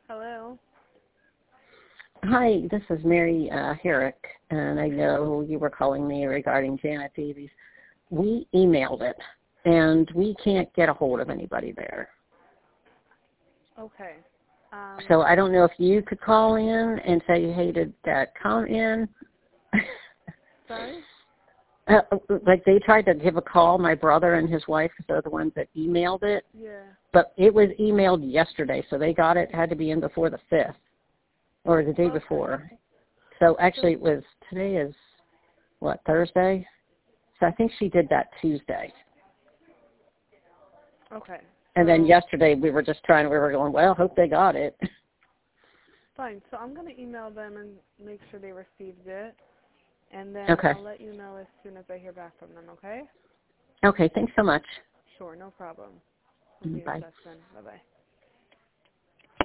Hello. Hi, this is Mary Herrick, and I know you were calling me regarding Janet Davies. We emailed it, and we can't get a hold of anybody there. Okay. So I don't know if you could call in and say, hey, did that come in? Sorry? Like they tried to give a call, my brother and his wife, because they're the ones that emailed it. Yeah. But it was emailed yesterday, so they got it, had to be in before the 5th, or the day before. So actually it was, today is, what, Thursday? So I think she did that Tuesday. Okay. And then yesterday we were going, well, hope they got it. Fine. So I'm going to email them and make sure they received it. And then I'll let you know as soon as I hear back from them, okay? Okay, thanks so much. Sure, no problem. We'll be in touch then. Bye-bye.